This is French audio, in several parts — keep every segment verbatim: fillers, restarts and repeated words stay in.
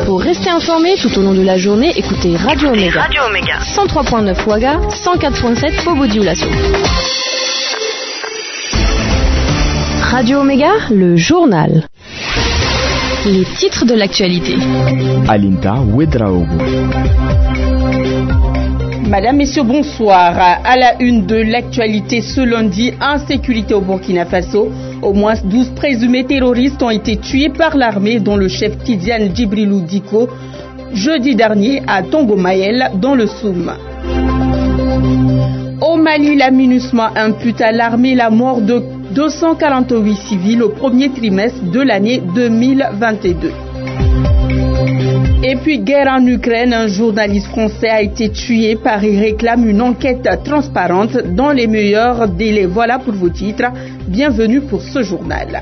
Pour rester informé tout au long de la journée, écoutez Radio Omega. Radio Omega. cent trois point neuf Ouaga, cent quatre point sept Fobodioulasso. Radio Omega, le journal. Les titres de l'actualité. Alinta Ouedraogo. Madame, Messieurs, bonsoir. À la une de l'actualité ce lundi, insécurité au Burkina Faso. Au moins douze présumés terroristes ont été tués par l'armée, dont le chef Tidiane Djibrilou Diko, jeudi dernier à Tongo-Mayel, dans le Soum. Au Mali, la MINUSMA impute à l'armée la mort de deux cent quarante-huit civils au premier trimestre de l'année deux mille vingt-deux. Et puis, guerre en Ukraine, un journaliste français a été tué. Paris réclame une enquête transparente dans les meilleurs délais. Voilà pour vos titres. Bienvenue pour ce journal.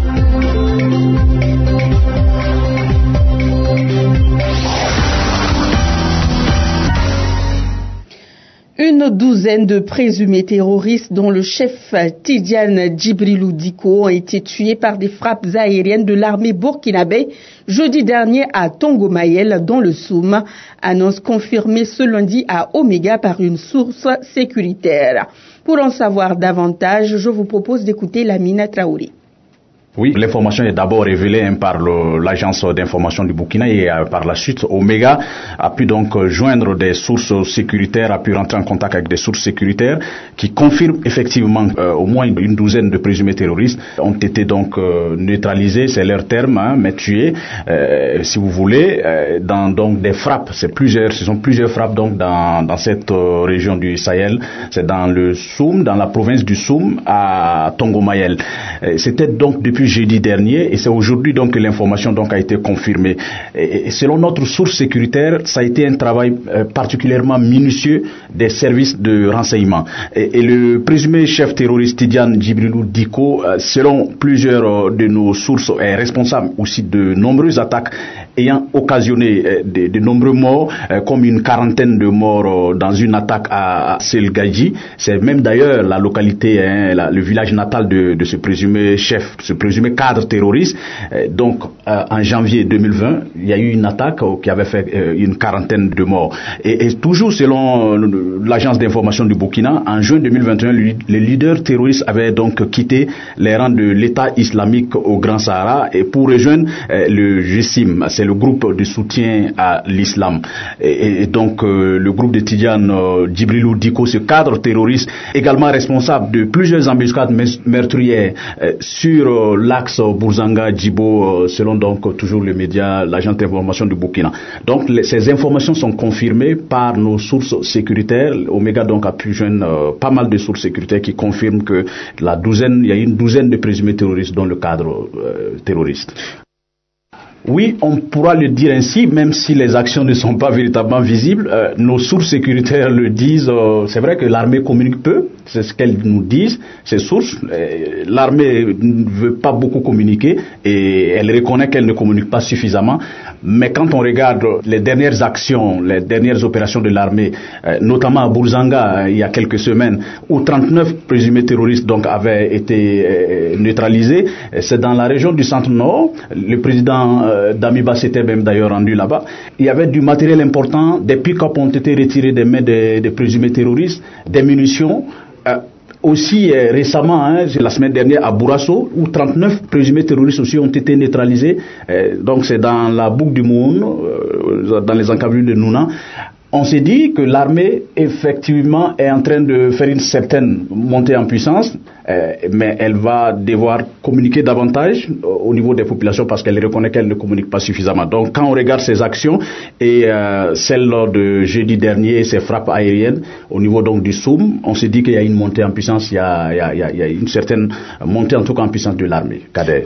Une douzaine de présumés terroristes, dont le chef Tidiane Djibrilou Diko, ont été tués par des frappes aériennes de l'armée burkinabé jeudi dernier à Tongo-Mayel, dans le Soum. Annonce confirmée ce lundi à Omega par une source sécuritaire. Pour en savoir davantage, je vous propose d'écouter Lamina Traoré. Oui, l'information est d'abord révélée hein, par le, l'agence d'information du Burkina et euh, par la suite Omega a pu donc euh, joindre des sources sécuritaires, a pu rentrer en contact avec des sources sécuritaires qui confirment effectivement euh, au moins une, une douzaine de présumés terroristes ont été donc euh, neutralisés, c'est leur terme, hein, mais tués, euh, si vous voulez, euh, dans donc des frappes. C'est plusieurs, ce sont plusieurs frappes donc dans dans cette euh, région du Sahel. C'est dans le Soum, dans la province du Soum, à Tongo-Mayel. Euh, c'était donc depuis jeudi dernier et c'est aujourd'hui donc que l'information donc a été confirmée. Et, et selon notre source sécuritaire, ça a été un travail euh, particulièrement minutieux des services de renseignement. Et, et le présumé chef terroriste Tidiane Djibrilou Diko, euh, selon plusieurs euh, de nos sources, est responsable aussi de nombreuses attaques ayant occasionné euh, de, de nombreux morts, euh, comme une quarantaine de morts euh, dans une attaque à, à Selgadji. C'est même d'ailleurs la localité, hein, la, le village natal de, de ce présumé chef, ce présumé cadre terroriste. Euh, donc, euh, en janvier deux mille vingt, il y a eu une attaque euh, qui avait fait euh, une quarantaine de morts. Et, et toujours selon euh, l'agence d'information du Burkina, en juin deux mille vingt et un, le, le leader terroriste avait donc quitté les rangs de l'État islamique au Grand Sahara et pour rejoindre euh, le G S I M, c'est le groupe de soutien à l'islam. Et, et donc, euh, le groupe de Tidiane euh, Djibrilou Diko, ce cadre terroriste, également responsable de plusieurs embuscades meurtrières euh, sur euh, l'axe Bourzanga-Djibo, euh, selon donc toujours les médias, l'agence d'information du Burkina. Donc les, ces informations sont confirmées par nos sources sécuritaires. Omega donc a pu joindre euh, pas mal de sources sécuritaires qui confirment que la douzaine, il y a une douzaine de présumés terroristes dans le cadre euh, terroriste. Oui, on pourra le dire ainsi, même si les actions ne sont pas véritablement visibles. Euh, nos sources sécuritaires le disent. Euh, c'est vrai que l'armée communique peu, c'est ce qu'elles nous disent, ces sources. Euh, l'armée ne veut pas beaucoup communiquer et elle reconnaît qu'elle ne communique pas suffisamment. Mais quand on regarde les dernières actions, les dernières opérations de l'armée, euh, notamment à Bourzanga, euh, il y a quelques semaines, où trente-neuf présumés terroristes donc avaient été euh, neutralisés, c'est dans la région du centre-nord. Le président euh, Damiba s'était même d'ailleurs rendu là-bas. Il y avait du matériel important, des pick-up ont été retirés des mains des, des présumés terroristes, des munitions. Euh, Aussi euh, récemment, hein, la semaine dernière à Bourasso, où trente-neuf présumés terroristes aussi ont été neutralisés. Euh, donc c'est dans la boucle du Moun, euh, dans les encablures de Nouna. On s'est dit que l'armée, effectivement, est en train de faire une certaine montée en puissance, euh, mais elle va devoir communiquer davantage au niveau des populations parce qu'elle reconnaît qu'elle ne communique pas suffisamment. Donc, quand on regarde ses actions et euh, celles de jeudi dernier, ces frappes aériennes, au niveau donc du Soum, on s'est dit qu'il y a une montée en puissance, il y a, il y a, il y a une certaine montée en tout cas en puissance de l'armée. Kader.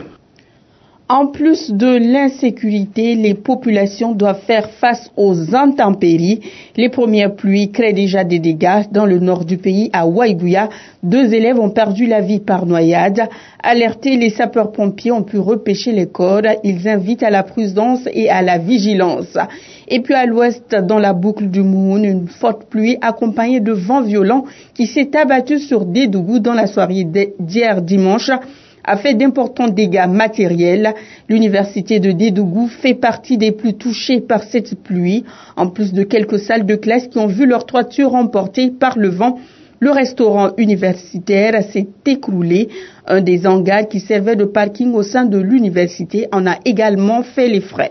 En plus de l'insécurité, les populations doivent faire face aux intempéries. Les premières pluies créent déjà des dégâts dans le nord du pays, à Waïgouya. Deux élèves ont perdu la vie par noyade. Alertés, les sapeurs-pompiers ont pu repêcher les corps. Ils invitent à la prudence et à la vigilance. Et puis à l'ouest, dans la boucle du Moun, une forte pluie accompagnée de vents violents qui s'est abattue sur Dédougou dans la soirée d'hier dimanche a fait d'importants dégâts matériels. L'université de Dédougou fait partie des plus touchées par cette pluie, en plus de quelques salles de classe qui ont vu leur toiture emportée par le vent. Le restaurant universitaire s'est écroulé. Un des hangars qui servait de parking au sein de l'université en a également fait les frais.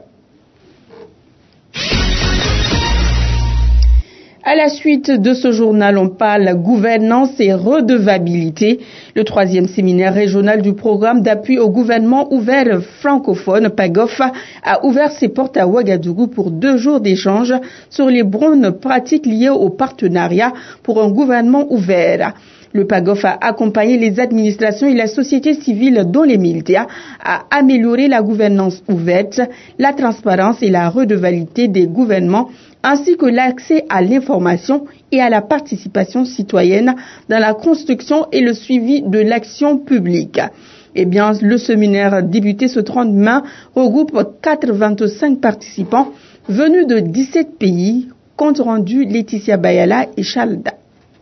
À la suite de ce journal, on parle gouvernance et redevabilité. Le troisième séminaire régional du programme d'appui au gouvernement ouvert francophone, PAGOF, a ouvert ses portes à Ouagadougou pour deux jours d'échange sur les bonnes pratiques liées au partenariat pour un gouvernement ouvert. Le PAGOF a accompagné les administrations et la société civile, dont les militaires, à améliorer la gouvernance ouverte, la transparence et la redevabilité des gouvernements, ainsi que l'accès à l'information et à la participation citoyenne dans la construction et le suivi de l'action publique. Eh bien, le séminaire débuté ce trente mai regroupe quatre-vingt-cinq participants venus de dix-sept pays, compte rendu Laetitia Bayala et Chalda.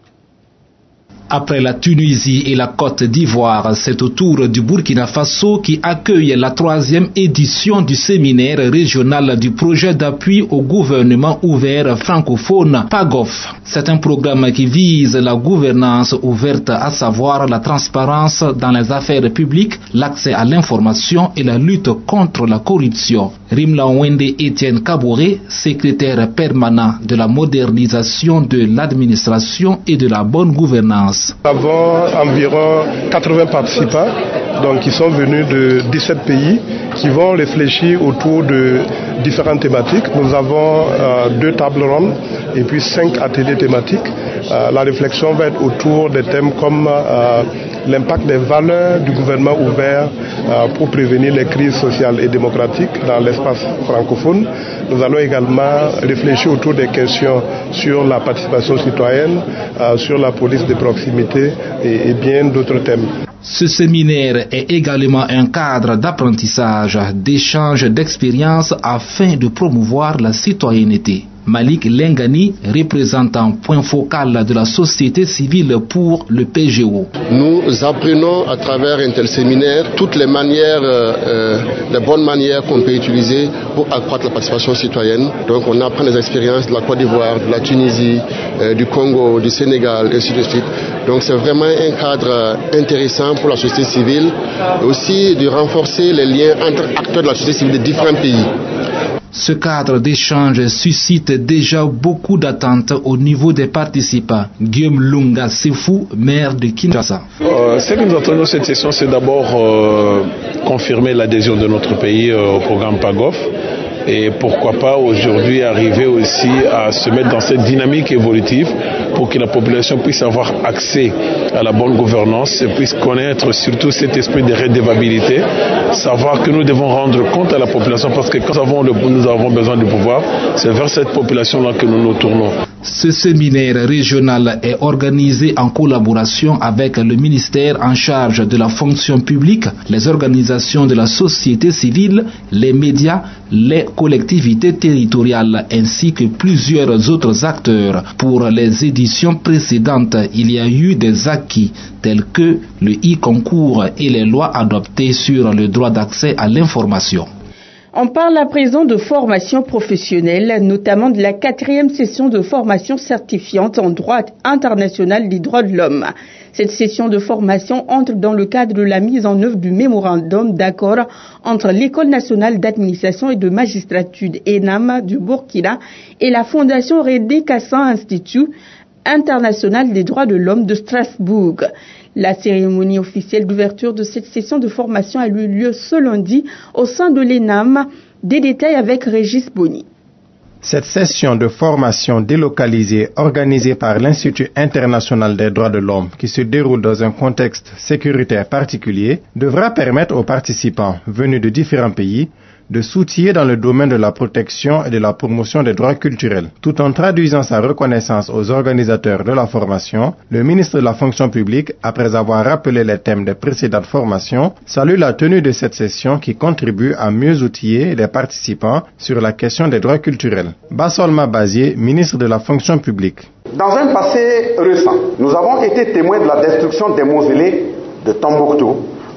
Après la Tunisie et la Côte d'Ivoire, c'est au tour du Burkina Faso qui accueille la troisième édition du séminaire régional du projet d'appui au gouvernement ouvert francophone PAGOF. C'est un programme qui vise la gouvernance ouverte, à savoir la transparence dans les affaires publiques, l'accès à l'information et la lutte contre la corruption. Rimla Wende Etienne Kabouré, secrétaire permanent de la modernisation de l'administration et de la bonne gouvernance. Nous avons environ quatre-vingts participants donc, qui sont venus de dix-sept pays qui vont réfléchir autour de différentes thématiques. Nous avons euh, deux tables rondes et puis cinq ateliers thématiques. Euh, la réflexion va être autour des thèmes comme euh, l'impact des valeurs du gouvernement ouvert euh, pour prévenir les crises sociales et démocratiques dans l'espace francophone. Nous allons également réfléchir autour des questions sur la participation citoyenne, euh, sur la police de proximité et, et bien d'autres thèmes. Ce séminaire est également un cadre d'apprentissage, d'échange d'expériences afin de promouvoir la citoyenneté. Malik Lengani, représentant point focal de la société civile pour le P G O. Nous apprenons à travers un tel séminaire toutes les manières, euh, les bonnes manières qu'on peut utiliser pour accroître la participation citoyenne. Donc on apprend les expériences de la Côte d'Ivoire, de la Tunisie, euh, du Congo, du Sénégal, et ainsi de suite. Donc c'est vraiment un cadre intéressant pour la société civile, et aussi de renforcer les liens entre acteurs de la société civile de différents pays. Ce cadre d'échange suscite déjà beaucoup d'attentes au niveau des participants. Guillaume Lunga Sefou, maire de Kinshasa. Euh, ce que nous attendons de cette session, c'est d'abord euh, confirmer l'adhésion de notre pays euh, au programme PAGOF. Et pourquoi pas aujourd'hui arriver aussi à se mettre dans cette dynamique évolutive pour que la population puisse avoir accès à la bonne gouvernance et puisse connaître surtout cet esprit de redevabilité, savoir que nous devons rendre compte à la population parce que quand nous avons besoin du pouvoir, c'est vers cette population-là que nous nous tournons. Ce séminaire régional est organisé en collaboration avec le ministère en charge de la fonction publique, les organisations de la société civile, les médias, les collectivités territoriales ainsi que plusieurs autres acteurs. Pour les éditions précédentes, il y a eu des acquis tels que le e-concours et les lois adoptées sur le droit d'accès à l'information. On parle à présent de formation professionnelle, notamment de la quatrième session de formation certifiante en droit international des droits de l'homme. Cette session de formation entre dans le cadre de la mise en œuvre du mémorandum d'accord entre l'École nationale d'administration et de magistrature E N A M du Burkina et la Fondation René Cassin Institut international des droits de l'homme de Strasbourg. La cérémonie officielle d'ouverture de cette session de formation a eu lieu ce lundi au sein de l'E N A M. Des détails avec Régis Boni. Cette session de formation délocalisée organisée par l'Institut international des droits de l'homme qui se déroule dans un contexte sécuritaire particulier devra permettre aux participants venus de différents pays de s'outiller dans le domaine de la protection et de la promotion des droits culturels. Tout en traduisant sa reconnaissance aux organisateurs de la formation, le ministre de la fonction publique, après avoir rappelé les thèmes des précédentes formations, salue la tenue de cette session qui contribue à mieux outiller les participants sur la question des droits culturels. Bassolma Bazier, ministre de la fonction publique. Dans un passé récent, nous avons été témoins de la destruction des mausolées de Tombouctou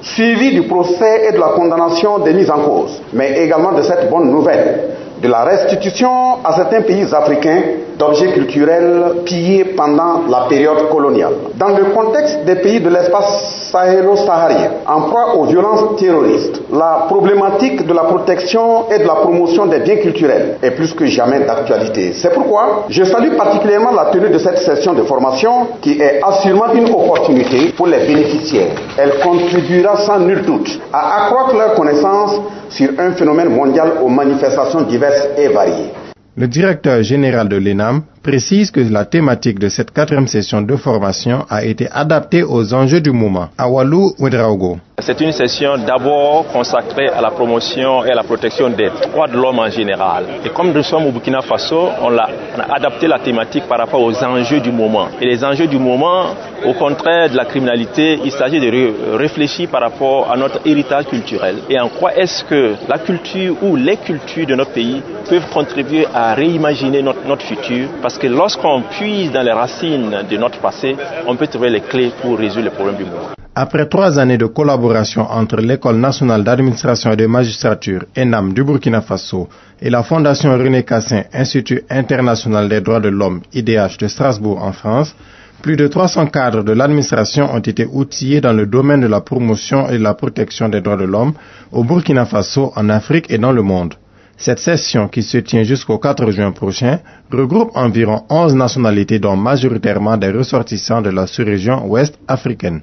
suivi du procès et de la condamnation des mises en cause, mais également de cette bonne nouvelle, de la restitution à certains pays africains d'objets culturels pillés pendant la période coloniale. Dans le contexte des pays de l'espace sahélo-saharien, en proie aux violences terroristes, la problématique de la protection et de la promotion des biens culturels est plus que jamais d'actualité. C'est pourquoi je salue particulièrement la tenue de cette session de formation qui est assurément une opportunité pour les bénéficiaires. Elle contribuera sans nul doute à accroître leur connaissance sur un phénomène mondial aux manifestations diverses et variées. Le directeur général de l'ENAM précise que la thématique de cette quatrième session de formation a été adaptée aux enjeux du moment. Awalou Ouedraogo. C'est une session d'abord consacrée à la promotion et à la protection des droits de l'homme en général. Et comme nous sommes au Burkina Faso, on a, on a adapté la thématique par rapport aux enjeux du moment. Et les enjeux du moment, au contraire de la criminalité, il s'agit de ré- réfléchir par rapport à notre héritage culturel. Et en quoi est-ce que la culture ou les cultures de notre pays peuvent contribuer à réimaginer notre, notre futur. Parce que lorsqu'on puise dans les racines de notre passé, on peut trouver les clés pour résoudre les problèmes du moment. Après trois années de collaboration entre l'École nationale d'administration et de magistrature, ENAM du Burkina Faso, et la Fondation René Cassin, Institut international des droits de l'homme, I D H de Strasbourg en France, plus de trois cents cadres de l'administration ont été outillés dans le domaine de la promotion et de la protection des droits de l'homme au Burkina Faso, en Afrique et dans le monde. Cette session, qui se tient jusqu'au quatre juin prochain, regroupe environ onze nationalités, dont majoritairement des ressortissants de la sous-région ouest africaine.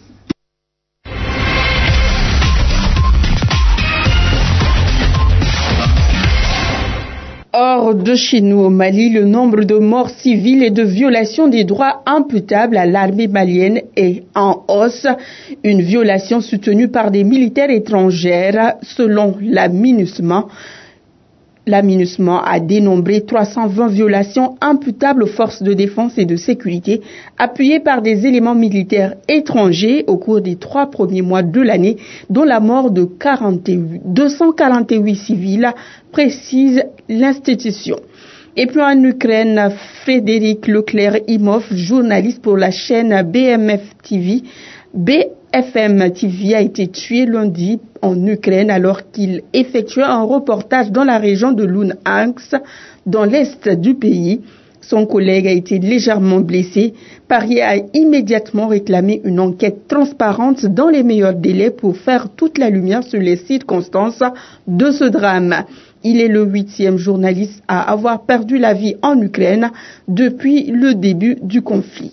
Hors de chez nous au Mali, le nombre de morts civiles et de violations des droits imputables à l'armée malienne est en hausse. Une violation soutenue par des militaires étrangers, selon la MINUSMA. La MINUSMA a dénombré trois cent vingt violations imputables aux forces de défense et de sécurité, appuyées par des éléments militaires étrangers au cours des trois premiers mois de l'année, dont la mort de deux cent quarante-huit civils, précise l'institution. Et puis en Ukraine, Frédéric Leclerc-Imhoff, journaliste pour la chaîne B M F T V, B F M T V a été tué lundi en Ukraine alors qu'il effectuait un reportage dans la région de Luhansk, dans l'est du pays. Son collègue a été légèrement blessé. Paris a immédiatement réclamé une enquête transparente dans les meilleurs délais pour faire toute la lumière sur les circonstances de ce drame. Il est le huitième journaliste à avoir perdu la vie en Ukraine depuis le début du conflit.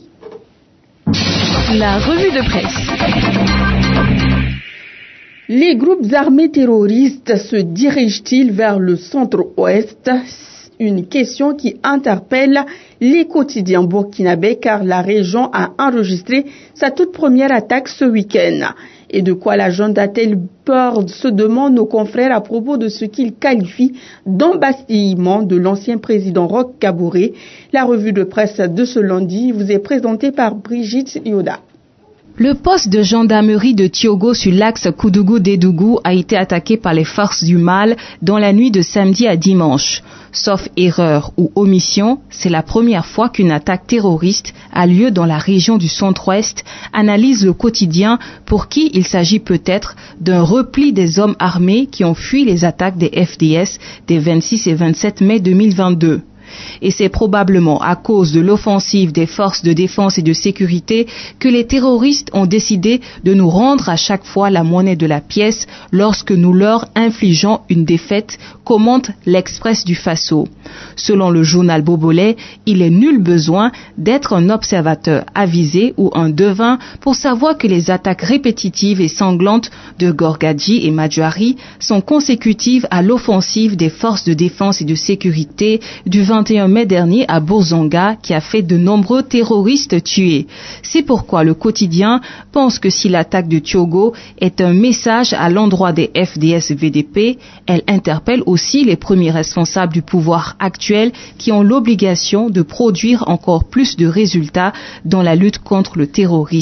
La revue de presse. Les groupes armés terroristes se dirigent-ils vers le centre-ouest? Une question qui interpelle les quotidiens burkinabés car la région a enregistré sa toute première attaque ce week-end. Et de quoi la junte a-t-elle peur, se demandent nos confrères à propos de ce qu'ils qualifient d'embastillement de l'ancien président Roch Kaboré. La revue de presse de ce lundi vous est présentée par Brigitte Yoda. Le poste de gendarmerie de Tiogo sur l'axe Koudougou-Dédougou a été attaqué par les forces du mal dans la nuit de samedi à dimanche. Sauf erreur ou omission, c'est la première fois qu'une attaque terroriste a lieu dans la région du centre-ouest, analyse le quotidien, pour qui il s'agit peut-être d'un repli des hommes armés qui ont fui les attaques des F D S des vingt-six et vingt-sept mai deux mille vingt-deux. Et c'est probablement à cause de l'offensive des forces de défense et de sécurité que les terroristes ont décidé de nous rendre à chaque fois la monnaie de la pièce lorsque nous leur infligeons une défaite, commente l'Express du Faso. Selon le journal Bobolais, il est nul besoin d'être un observateur avisé ou un devin pour savoir que les attaques répétitives et sanglantes de Gorgadji et Madjouari sont consécutives à l'offensive des forces de défense et de sécurité du vingt et un mai dernier à Bourzanga, qui a fait de nombreux terroristes tués. C'est pourquoi le quotidien pense que si l'attaque de Tiogo est un message à l'endroit des F D S V D P, elle interpelle aussi les premiers responsables du pouvoir actuel qui ont l'obligation de produire encore plus de résultats dans la lutte contre le terrorisme.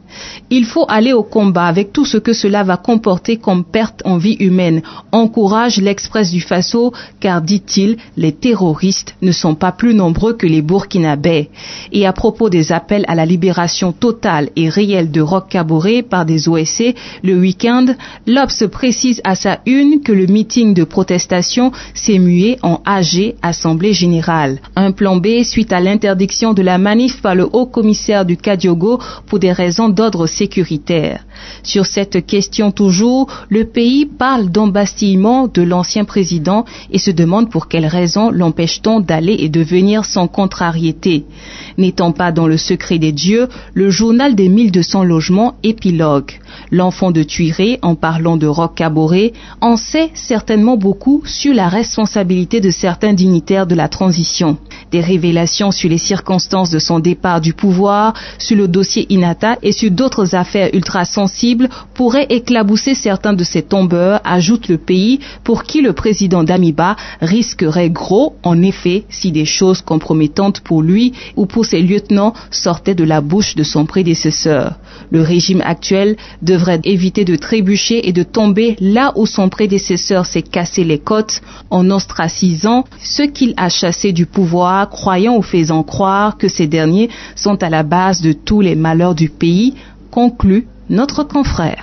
Il faut aller au combat avec tout ce que cela va comporter comme perte en vie humaine, encourage l'Express du Faso, car, dit-il, les terroristes ne sont pas plus nombreux que les Burkinabés. Et à propos des appels à la libération totale et réelle de Roch Kaboré par des O S C le week-end, l'Obs précise à sa une que le meeting de protestation s'est mué en A G, Assemblée Générale. Un plan B suite à l'interdiction de la manif par le haut-commissaire du Kadiogo pour des raisons d'ordre sécuritaire. Sur cette question toujours, le pays parle d'embastillement de l'ancien président et se demande pour quelles raisons l'empêche-t-on d'aller et de venir sans contrariété. N'étant pas dans le secret des dieux, le journal des mille deux cents logements épilogue. L'enfant de Tuiré, en parlant de Roch Kaboré, en sait certainement beaucoup sur la responsabilité de certains dignitaires de la transition. Des révélations sur les circonstances de son départ du pouvoir, sur le dossier Inata et sur d'autres affaires ultra sensibles pourraient éclabousser certains de ces tombeurs, ajoute le pays, pour qui le président Damiba risquerait gros, en effet, si des choses compromettantes pour lui ou pour ses lieutenants sortaient de la bouche de son prédécesseur. Le régime actuel devrait éviter de trébucher et de tomber là où son prédécesseur s'est cassé les côtes en ostracisant ceux qu'il a chassés du pouvoir, croyant ou faisant croire que ces derniers sont à la base de tous les malheurs du pays, conclut notre confrère.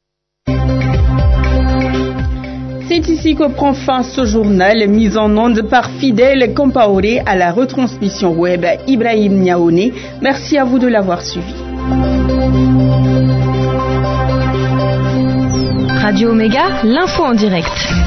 C'est ici que prend fin ce journal mis en onde par Fidèle Compaoré à la retransmission web Ibrahim Niaoné. Merci à vous de l'avoir suivi. Radio Omega, l'info en direct.